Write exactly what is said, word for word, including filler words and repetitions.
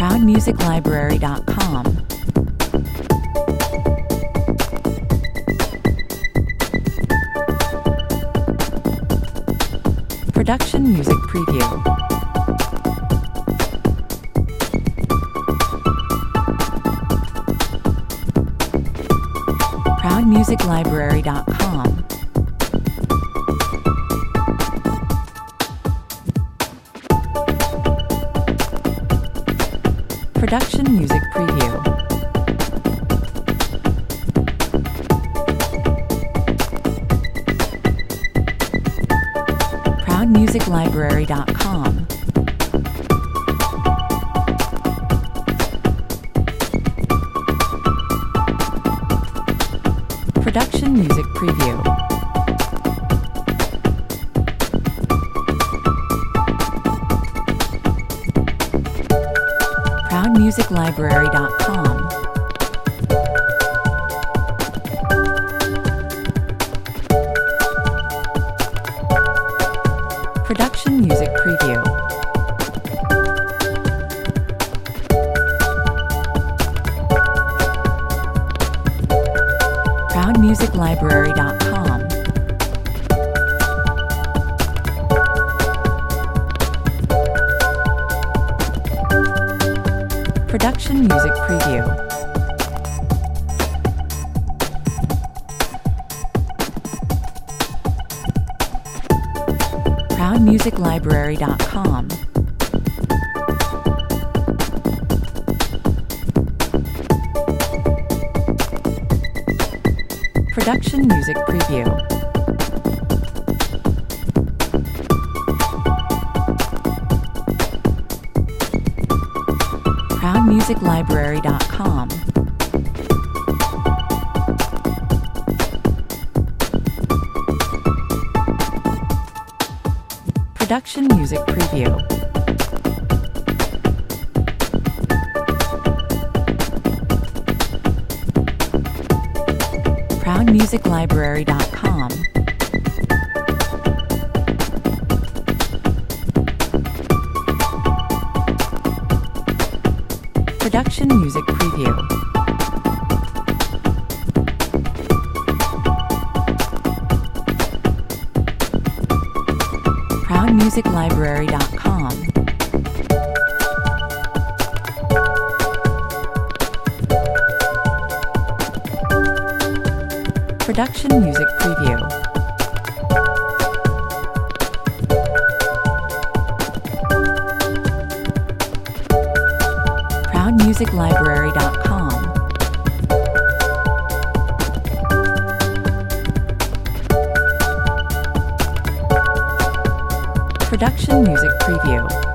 proud music library dot com. Production Music Preview. proud music library dot com. Production Music Preview. proud music library dot com. Production Music Preview. proud music library dot com. Production Music Preview. proud music library dot com. Production Music Preview. proud music library dot com. Production Music Preview. proud music library dot com. Production Music Preview. proud music library dot com. Production Music Preview. proud music library dot com. Production Music Preview. proud music library dot com. Production Music Preview.